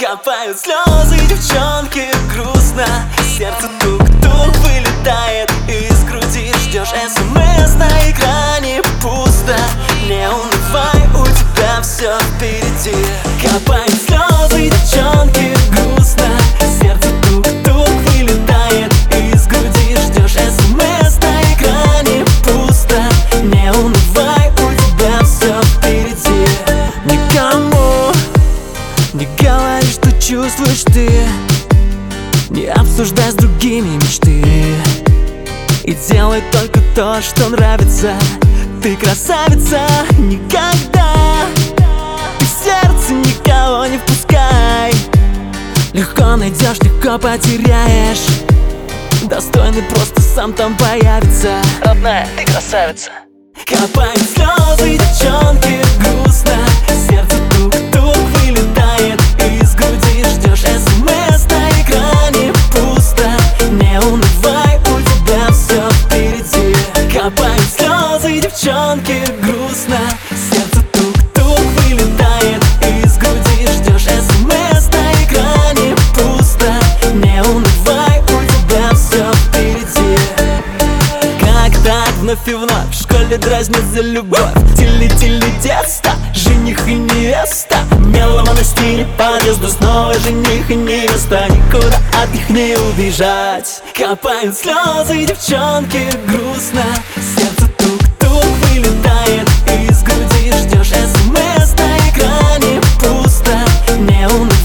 Капают слезы, девчонки, грустно. Сердце тук-тук вылетает из груди. Ждешь СМС, на экране пусто. Не унывай, у тебя все впереди. Капают слезы, девчонки, грустно. Сердце тук-тук вылетает из груди. Ждешь СМС, на экране пусто. Не унывай, у тебя все впереди. Никому не говори, что чувствуешь ты. Не обсуждай с другими мечты. И делай только то, что нравится. Ты красавица, никогда. Ты в сердце никого не впускай. Легко найдешь, легко потеряешь. Достойный просто сам там появится. Родная, ты красавица. Капают слезы, девчонки, грустно. Сердце тук-тук вылетает из груди. Ждешь СМС, на экране пусто. Не унывай, у тебя все впереди. Капают слезы, девчонки, грустно. Сердце тук-тук вылетает из груди. Ждешь СМС, на экране пусто. Не унывай, у тебя все впереди. Как так вновь и вновь в школе дразнят за любовь. Тили-тили детство, жених и невеста. Мелома на стиле подъезда, снова жених и невеста. Никуда от них не убежать. Капают слезы, девчонки, грустно. Сердце тук-тук вылетает из груди. Ждешь СМС, на экране пусто. Не унывай.